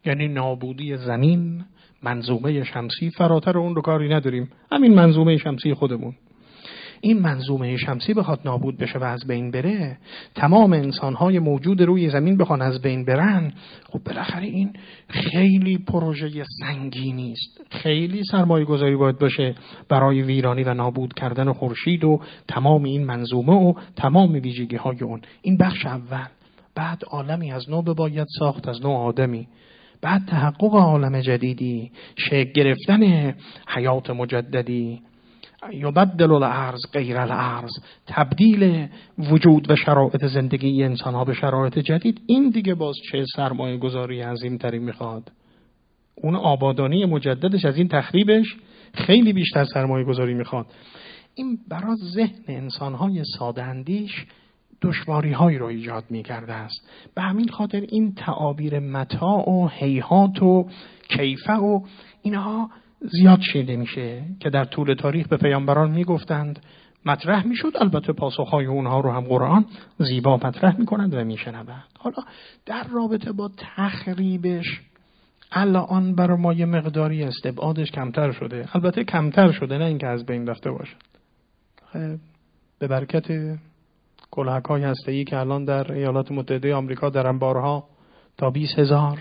یعنی نابودی زمین، منظومه شمسی، فراتر اون رو کاری نداریم. همین منظومه شمسی خودمون، این منظومه شمسی بخواد نابود بشه و از بین بره، تمام انسان‌های موجود روی زمین بخوان از بین برن، خب بالاخره این خیلی پروژه سنگینی است. خیلی سرمایه گذاری باید باشه برای ویرانی و نابود کردن خورشید و تمام این منظومه و تمام ویژگی‌های اون. این بخش اول. بعد عالمی از نو باید ساخت، از نو آدمی. بعد تحقق عالم جدیدی، شکل گرفتن حیات مجددی، یبدل الارض غیر الارض، تبدیل وجود و شرایط زندگی انسان ها به شرایط جدید. این دیگه باز چه سرمایه گذاری عظیم تری میخواد. اون آبادانی مجددش از این تخریبش خیلی بیشتر سرمایه گذاری میخواد. این برای ذهن انسان های ساده اندیش دشواری هایی رو ایجاد میکرده است. به همین خاطر این تعابیر متاع و هیهات و کیفه و اینها زیاد شنیده میشه که در طول تاریخ به پیامبران میگفتند، مطرح میشد. البته پاسخهای اونها رو هم قرآن زیبا مطرح میکنند و میشنوند. حالا در رابطه با تخریبش الان برای ما یه مقداری استبعادش کمتر شده. البته کمتر شده، نه اینکه از بین رفته باشه. به برکت کلاهک‌های هسته‌ای که الان در ایالات متحده آمریکا در انبارها تا 20,000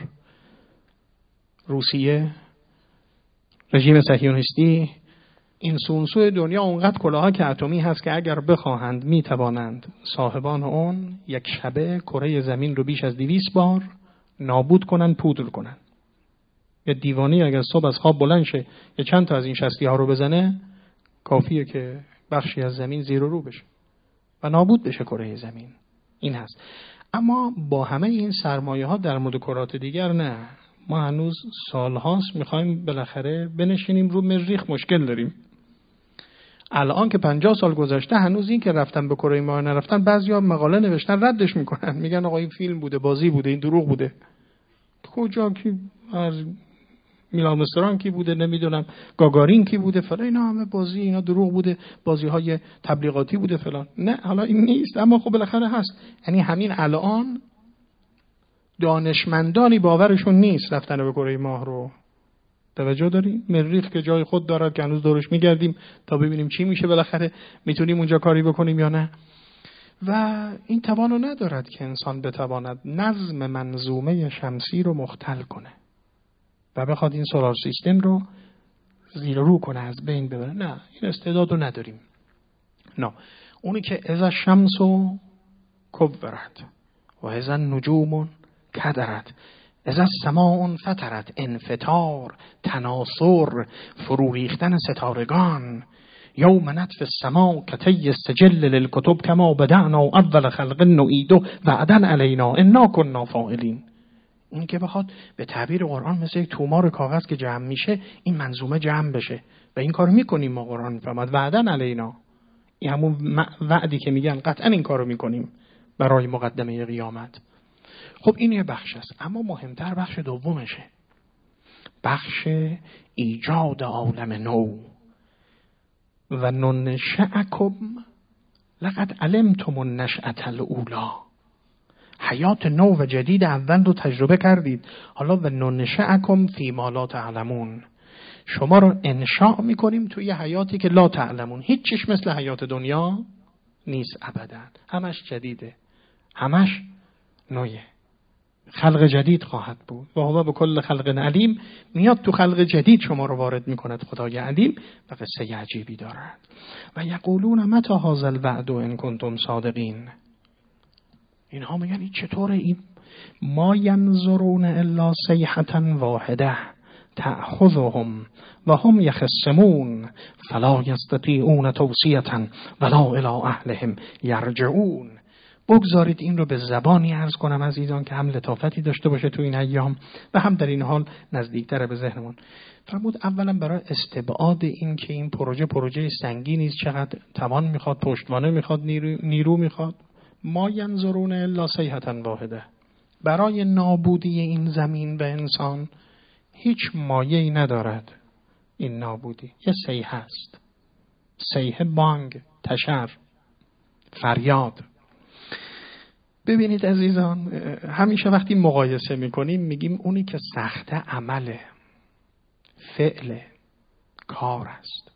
روسیه، رژیم صهیونیستی، این سونسوی دنیا اونقدر کلاهک اتمی هست که اگر بخواهند میتوانند صاحبان اون یک شبه کره زمین رو بیش از 200 بار نابود کنن، پودر کنن. یه دیوانی اگر صبح از خواب بلند شه یا چند تا از این شستی ها رو بزنه، کافیه که بخشی از زمین زیر و رو بشه و نابود بشه کره زمین. این هست. اما با همه این سرمایه ها در مورد کرات دیگر نه. ما هنوز سالهاست میخوایم بالاخره بنشینیم رو مریخ، مشکل داریم. الان که 50 سال گذشته هنوز این که رفتن به کره ماه نرفتن، بعضیا مقاله نوشتن ردش میکنن، میگن آقا این فیلم بوده، بازی بوده، این دروغ بوده. کجا کی از میلان مستران کی بوده، نمیدونم گاگارین کی بوده، فلان، اینا همه بازی، اینا دروغ بوده، بازی‌های تبلیغاتی بوده فلان. نه، حالا این نیست، اما خب بالاخره هست. یعنی همین الان دانشمندانی باورشون نیست رفتن به کره ماه رو. توجه داریم؟ مریخ که جای خود دارد که هنوز دورش میگردیم تا ببینیم چی میشه، بالاخره میتونیم اونجا کاری بکنیم یا نه. و این توانو ندارد که انسان بتواند نظم منظومه شمسی رو مختل کنه و بخواد این سولار سیستم رو زیر رو کنه، از بین ببره. نه، این استعدادو نداریم. نه، اونی که از الشمس کبرت و از النجوم کدرت، از السماء فطرت، انفطار، تناثر، فرو ریختن ستارگان، یوم نطف السماء کتی السجل للکتب کما بدأنا اول خلق نعیده وعدا علینا انا کنا فاعلین. این که بخواد به تعبیر قرآن مثل یک تومار کاغذ که جمع میشه، این منظومه جمع بشه و این کارو میکنیم. ما قرآن میفهمد وعدا علینا، این همون وعدی که میگن قطعا این کارو میکنیم برای مقدمه قیامت. خب این یه بخش است، اما مهمتر بخش دومشه، بخش ایجاد عالم نو. و ننشأکم لقد علمتم النشأة الاولی، حیات نو و جدید اول رو تجربه کردید. حالا و ننشأکم فی ما لا تعلمون، شما رو انشاء میکنیم توی حیاتی که لا تعلمون، هیچ چیش مثل حیات دنیا نیست ابدا، همش جدیده، همش نویه، خلق جدید خواهد بود. و هو به کل خلق علیم، میاد تو خلق جدید شما رو وارد میکند خدای علیم و قصه عجیبی دارد. و یقولون متی هذا الوعد ان کنتم صادقین، اینها میگن این چطوره؟ این ما ینظرون الا صیحة واحده تأخذهم و هم یخصمون فلا یستطیعون توصیة ولا الی اهلهم یرجعون. بگذارید این رو به زبانی عرض کنم عزیزان که هم لطافتی داشته باشه تو این ایام و هم در این حال نزدیکتر به ذهنمون. فرمود اولا برای استبعاد این که این پروژه سنگینی است، چقدر توان میخواد، پشتوانه میخواد، نیرو میخواد. ما ینظرون الا صیحة واحده، برای نابودی این زمین و انسان هیچ مایه‌ای ندارد. این نابودی یه صیحه است، صیحه، بانگ، تشر، فریاد. ببینید عزیزان، همیشه وقتی مقایسه میکنیم میگیم اونی که سخته عمله، فعل، کار است،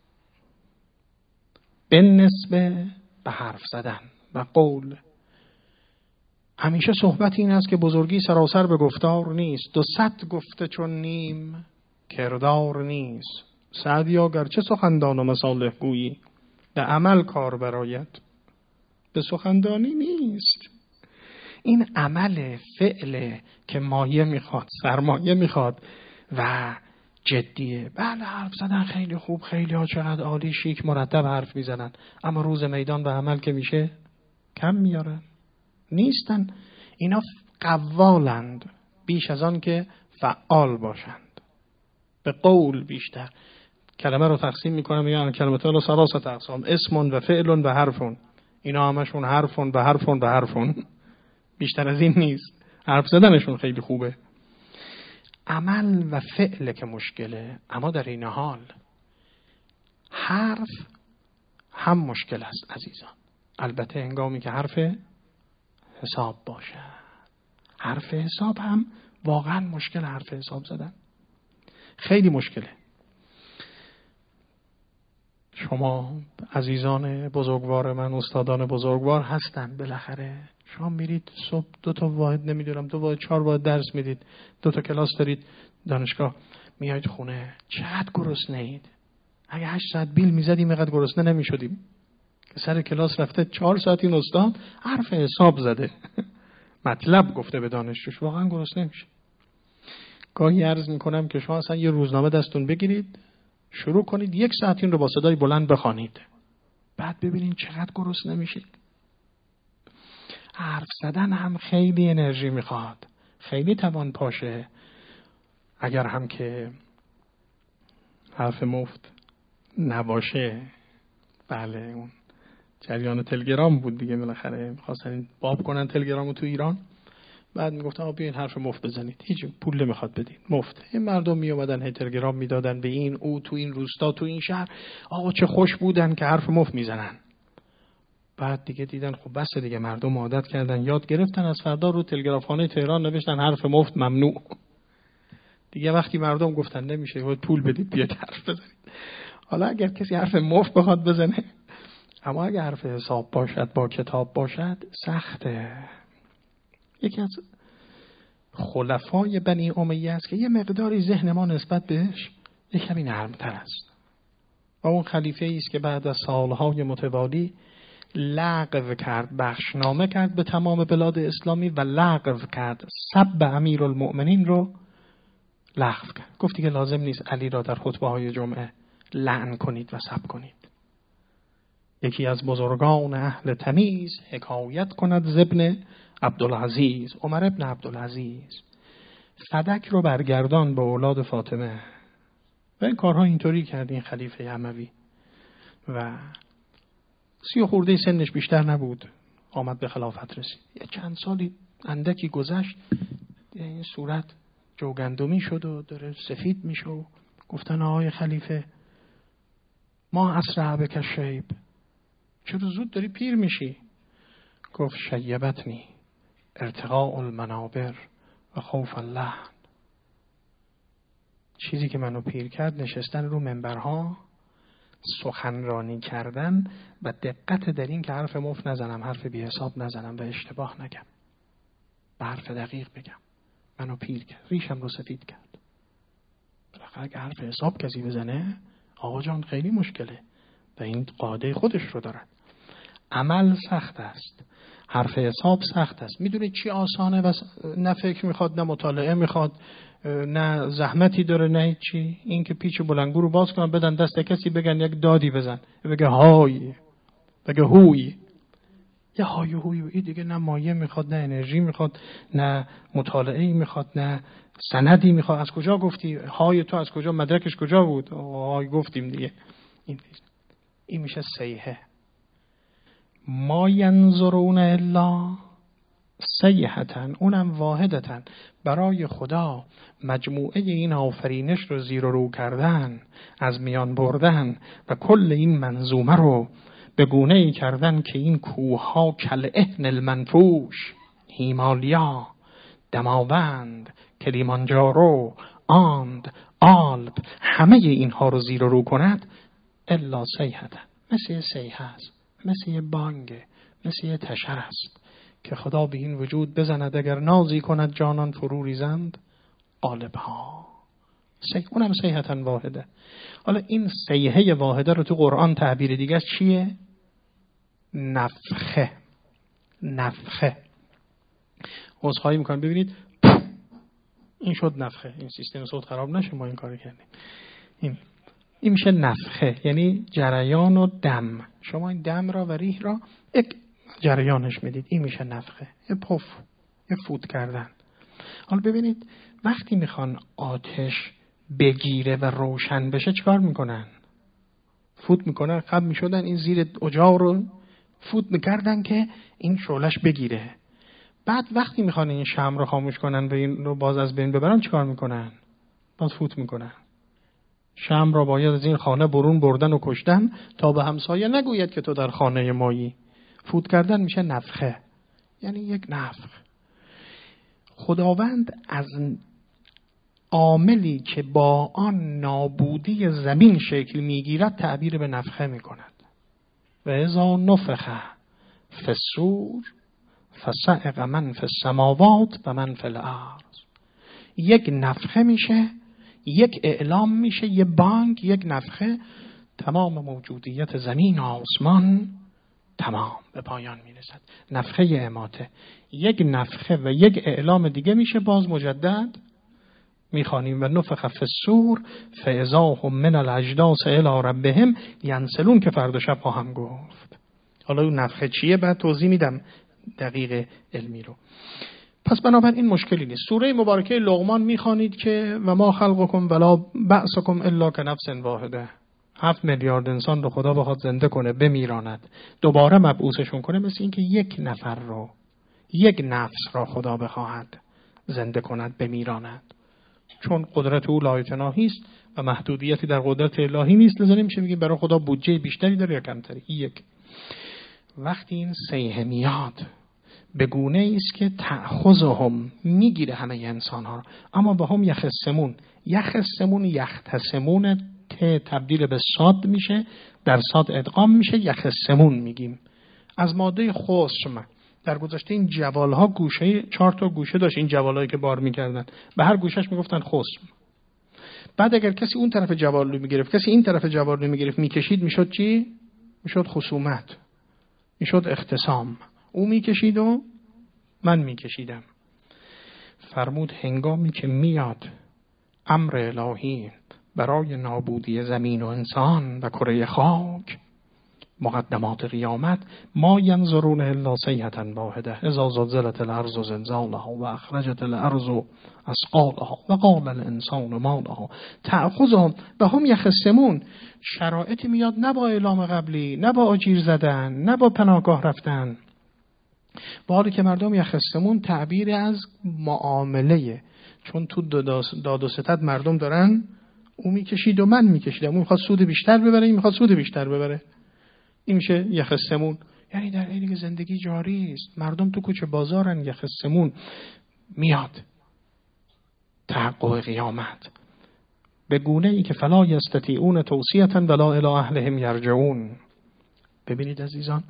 به نسبه به حرف زدن و قول. همیشه صحبت این است که بزرگی سراسر به گفتار نیست، 200 گفته چون نیم کردار نیست. سعدیا گرچه سخندان و مصالح گویی، به عمل کار برآید به سخندانی نیست. این عمل، فعل که مایه میخواد، سرمایه میخواد و جدیه. بله حرف زدن خیلی خوب، خیلی ها چقدر عالی شیک مرتب حرف میزنن، اما روز میدان به عمل که میشه کم میارن، نیستن. اینا قوالند بیش از آن که فعال باشند. به قول بیشتر. کلمه رو تقسیم میکنم، میگن کلمه رو ثلاثه اقسام، اسم و فعل و حرف. اینا همشون حرفون و حرفون و حرفون، بیشتر از این نیست. حرف زدنشون خیلی خوبه، عمل و فعل که مشکله. اما در این حال حرف هم مشکل است عزیزان، البته هنگامی که حرف حساب باشه. حرف حساب هم واقعا مشکل، حرف حساب زدن خیلی مشکله. شما عزیزان بزرگوار من، استادان بزرگوار هستن، بالاخره شما میرید صبح 2 تا واحد، نمیدونم 2 واحد 4 واحد درس میدید، 2 تا کلاس دارید دانشگاه، میایید خونه چقدر گرسنه اید. اگه 8 ساعت بیل میزدیم اینقدر گرسنه نمیشدیم. که سر کلاس رفته 4 ساعت این استاد حرف حساب زده مطلب گفته به دانشجوش، واقعا گرسنه میشه. گاهی عرض میکنم که شما اصلا یه روزنامه دستون بگیرید، شروع کنید 1 ساعت این رو با صدای بلند بخوانید، بعد ببینید چقدر گرسنه میشید. حرف زدن هم خیلی انرژی میخواد، خیلی توان پاشه. اگر هم که حرف مفت نباشه، بله اون جریان تلگرام بود دیگه، بالاخره می‌خواستن باب کنن تلگرامو تو ایران، بعد میگفتن آقا بیاین حرف مفت بزنید، هیچ پول نمیخواد بدین، مفت. این مردم میومدن هی تلگرام میدادن به این او تو این روستا تو این شهر، آقا چه خوش بودن که حرف مفت میزنن. بعد دیگه دیدن خب بس دیگه، مردم عادت کردن، یاد گرفتن، از فردا رو تلگرافخانه تهران نوشتن حرف مفت ممنوع. دیگه وقتی مردم گفتن نمیشه باید پول بدید بیاد حرف بزنید. حالا اگر کسی حرف مفت بخواد بزنه، اما اگر حرف حساب باشد، با کتاب باشد، سخته. یکی از خلفای بنی امیه است که یه مقداری ذهن ما نسبت بهش یک کمی نرمتر است و اون خلیفه ای است که بعد از سالهای متوالی لغو کرد، بخشنامه کرد به تمام بلاد اسلامی و لغو کرد، سب امیرالمؤمنین رو لغو کرد. گفت دیگه لازم نیست علی را در خطبه های جمعه لعن کنید و سب کنید. یکی از بزرگان اهل تمیز حکایت کند ز ابن عبدالعزیز، عمر ابن عبدالعزیز فدک رو برگردان به اولاد فاطمه و این کارها اینطوری کرد. این خلیفه اموی و 30 خورده سنش بیشتر نبود، آمد به خلافت رسید. یه چند سالی اندکی گذشت، این صورت جوگندمی شد و داره سفید میشه و گفتن آقای خلیفه ما اسرع بک شیب، چرا زود داری پیر میشی؟ گفت شیبتنی ارتقاء المنابر و خوف اللحن. چیزی که منو پیر کرد نشستن رو منبرها، سخنرانی کردن و دقت در این که حرف مفت نزنم، حرف بی حساب نزنم و اشتباه نگم، به حرف دقیق بگم. منو پیر کرد، ریشم رو سفید کرد. بالاخره اگه حرف حساب کسی بزنه آقا جان خیلی مشکله و این قاعده خودش رو دارد. عمل سخت است، حرف حساب سخت است. میدونید چی آسانه؟ بس نه فکر میخواد، نه مطالعه میخواد، نه زحمتی داره، نه چی. این که پیچ بلنگو رو باز کنن بدن دست کسی بگن یک دادی بزن، بگه های، بگه هوی، یه های هوی، این دیگه نه مایه میخواد، نه انرژی میخواد، نه مطالعه‌ای میخواد، نه سندی میخواد. از کجا گفتی؟ های تو از کجا؟ مدرکش کجا بود؟ های گفتیم دیگه. این میشه سیحه. ما ینظرون الا سیحتن، اونم واحدتن، برای خدا مجموعه این آفرینش رو زیر و رو کردن، از میان بردن و کل این منظومه رو به گونه‌ای کردن که این کوه‌ها کالعهن المنفوش، هیمالیا، دماوند، کلیمانجارو، آند، آلپ، همه اینها رو زیر و رو کند، الا صیحة، مثل صیحه است، مثل بانگ، مثل تشر است که خدا به این وجود بزند اگر نازی کند جانان فرو ریزند قالبها. اونم صیحة واحده. حالا این صیحه واحده رو تو قرآن تعبیر دیگه چیه؟ نفخه. نفخه. عذرخواهی میکنم، ببینید این شد نفخه. این سیستم صوت خراب نشه، ما این کارو کردیم. این میشه نفخه، یعنی جریان و دم. شما این دم را و ریح را یک جریانش میدید، این میشه نفخه. یه پف، یه فوت کردن. حالا ببینید وقتی میخوان آتش بگیره و روشن بشه چیکار میکنن؟ فوت میکنن. قبل میشدن این زیر اجاق رو فوت میکردن که این شعلش بگیره. بعد وقتی میخوان این شمع رو خاموش کنن و این رو باز از بین ببرن چیکار میکنن؟ باز فوت میکنن. شمع را باید از این خانه برون بردن و کشتن تا به همسایه نگوید که تو در خانه مایی. فوت کردن میشه نفخه، یعنی یک نفخ. خداوند از عاملی که با آن نابودی زمین شکل میگیرد تعبیر به نفخه میکند. و اذا نفخ فی الصور فصعق من فی السماوات و من فی الارض. یک نفخه میشه، یک اعلام میشه، یه بانگ، یک نفخه، تمام موجودیت زمین و آسمان تمام به پایان میرسد. نفخه اماته. یک نفخه و یک اعلام دیگه میشه، باز مجدد میخوانیم و نفخ فی الصور فاذا هم من الاجداث الی ربهم ینسلون که فردا شب خواهم گفت. حالا اون نفخه چیه بعد توضیح میدم دقیق علمی رو. پس بنابراین مشکلی نیست. سوره مبارکه لقمان میخوانید که و ما خلقکم ولا بعثکم الا کنفس واحده. 7 میلیارد انسان رو خدا بخواد زنده کنه، بمیراند، دوباره مبعوثشون کنه، مثل این که یک نفر رو، یک نفس را خدا بخواهد زنده کند، بمیراند. چون قدرت او لایتناهی است و محدودیتی در قدرت الهی نیست، لذا نمیشه بگیم برای خدا بودجه بیشتری داره یا کمتری. یک. وقتی این صیحه میاد به گونه است که تأخذهم، میگیره همه انسان ها، اما به هم یخصمون. یخصمون، یختصمون، تبدیل به صاد میشه، در صاد ادغام میشه، یخصمون میگیم. از ماده خصم. در گذشته این جوال ها گوشه 4 تا گوشه داشت، این جوالایی که بار میکردن به هر گوشش میگفتن خصم. بعد اگر کسی اون طرف جوال رو میگرفت، کسی این طرف جوال رو میگرفت، میکشید، میشد چی؟ میشد خصومت، میشد اختصام. او میکشید و من میکشیدم. فرمود هنگامی که میاد امر الهی برای نابودی زمین و انسان و کره خاک، مقدمات قیامت، ما ینظرون الا صیحة واحده اذا زلزلت الارض زلزالها و اخرجت الارض اثقالها و قال الانسان ما لها تأخذهم و هم یخصمون. شرایطی میاد نه با اعلام قبلی، نه با آجیر زدن، نه با پناهگاه رفتن، با حالی که مردم یخصمون تعبیر از معامله. چون تو داد و ستد مردم دارن، او میکشید و من میکشیدم، اون میخواد سود بیشتر ببره، این میخواد سود بیشتر ببره، این میشه یخصمون. یعنی در حالی که زندگی جاری است، مردم تو کوچه بازارن، یخصمون. میاد تحقق قیامت به گونه ای که فلا یستطیعون توصیة ولا الی اهلهم یرجعون. ببینید عزیزان،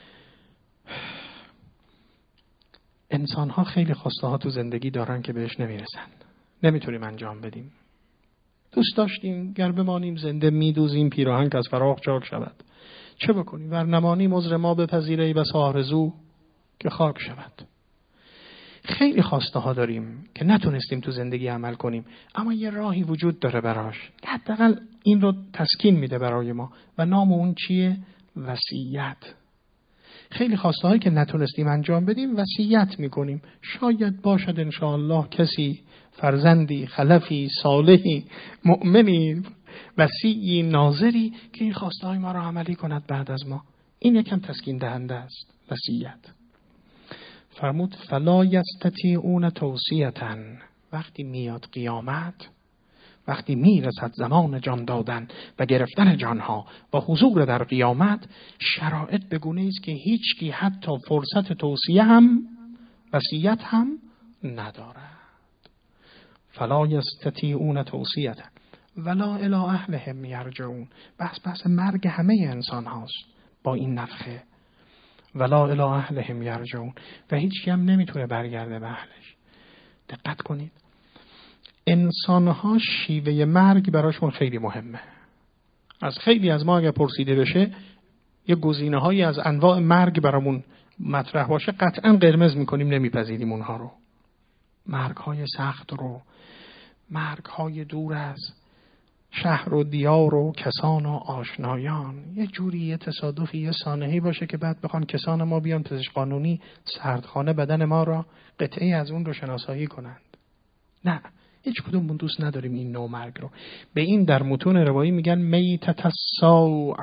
انسان ها خیلی خواسته ها تو زندگی دارن که بهش نمیرسن، نمیتونیم انجام بدیم. دوست داشتیم گر بمانیم زنده، میدوزیم پیراهن که از فراق چاک شود. چه بکنیم؟ ورنمانی مزر ما بپذیره بس آرزو که خاک شود. خیلی خواسته ها داریم که نتونستیم تو زندگی عمل کنیم، اما یه راهی وجود داره براش، حداقل این رو تسکین میده برای ما و نام اون چیه؟ وصیت. خیلی خواسته هایی که نتونستیم انجام بدیم وصیت میکنیم. شاید باشد انشاءالله کسی، فرزندی، خلفی، صالحی، مؤمنی، وصیی، ناظری که این خواسته های ما رو عملی کند بعد از ما. این یکم تسکین دهنده است، وصیت. فرمود فلا یستطیعون توصیة. وقتی میاد قیامت، وقتی میرسد زمان جان دادن و گرفتن جانها و حضور در قیامت، شرایط به گونه است که هیچکی حتی فرصت توصیه هم وصیت هم ندارد. فلا یستطیعون توصیة ولا الی اهلهم یرجعون. بحث مرگ همه انسان هاست با این نفخه. ولا الی اهلهم یرجعون، و هیچ هم نمیتونه برگرده به اهلش. دقت کنید، انسان ها شیوه مرگ براشون خیلی مهمه. از خیلی از ما اگر پرسیده بشه یه گزینه هایی از انواع مرگ برامون مطرح باشه، قطعا قرمز میکنیم، نمیپذیریم اونها رو. مرگ های سخت رو، مرگ های دور از شهر و دیار و کسان و آشنایان. یه جوری، یه تصادفی، یه سانحه‌ای باشه که بعد بخوان کسان ما بیان پزشک قانونی سردخانه بدن ما را قطعی از اون رو شناسایی کنند. نه، هیچ کدوممون دوست نداریم این نوع مرگ رو. به این در متون روایی میگن میتة السوء.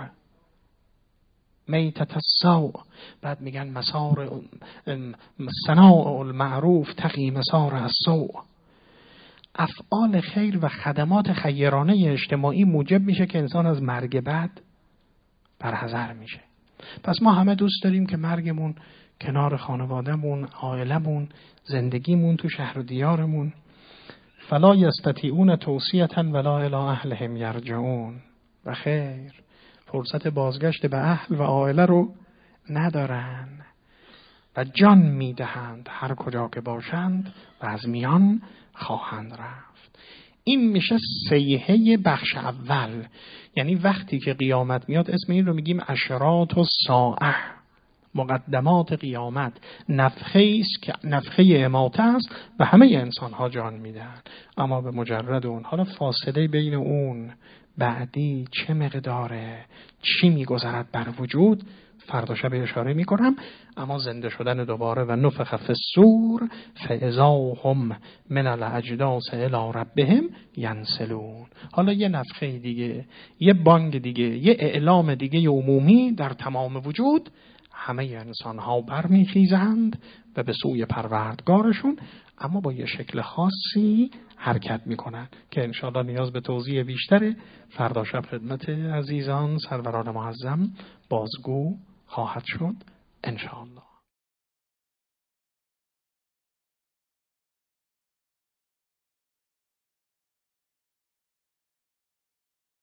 میتة السوء. بعد میگن مسار صناع المعروف تقی مسار السوء. افعال خیر و خدمات خیرانه اجتماعی موجب میشه که انسان از مرگ بد برحذر میشه. پس ما همه دوست داریم که مرگمون کنار خانوادهمون، عائلمون، زندگیمون تو شهر و دیارمون. فلا یستطیعون توصیة ولا الی اهلهم یرجعون. و خیر، فرصت بازگشت به اهل و عائله رو ندارن و جان میدهند هر کجا که باشند و از میان خواهند رفت. این میشه صیحه بخش اول، یعنی وقتی که قیامت میاد اسم این رو میگیم اشراط الساعه، مقدمات قیامت. نفخه است که نفخه اماته است و همه انسان ها جان میدن، اما به مجرد اون، حالا فاصله بین اون بعدی چه مقداره، چی میگذرد بر وجود، فردا شب اشاره میکنم. اما زنده شدن دوباره و نفخ فی الصور فاذا هم من الاجداث الی ربهم ینسلون. حالا یه نفخه دیگه، یه بانگ دیگه، یه اعلام دیگه عمومی در تمام وجود. همه انسان ها برمیخیزند و به سوی پروردگارشون، اما با یه شکل خاصی حرکت میکنن که انشاءالله نیاز به توضیح بیشتره. فردا شب خدمت عزیزان سروران معظم بازگو خواهد شد انشاءالله.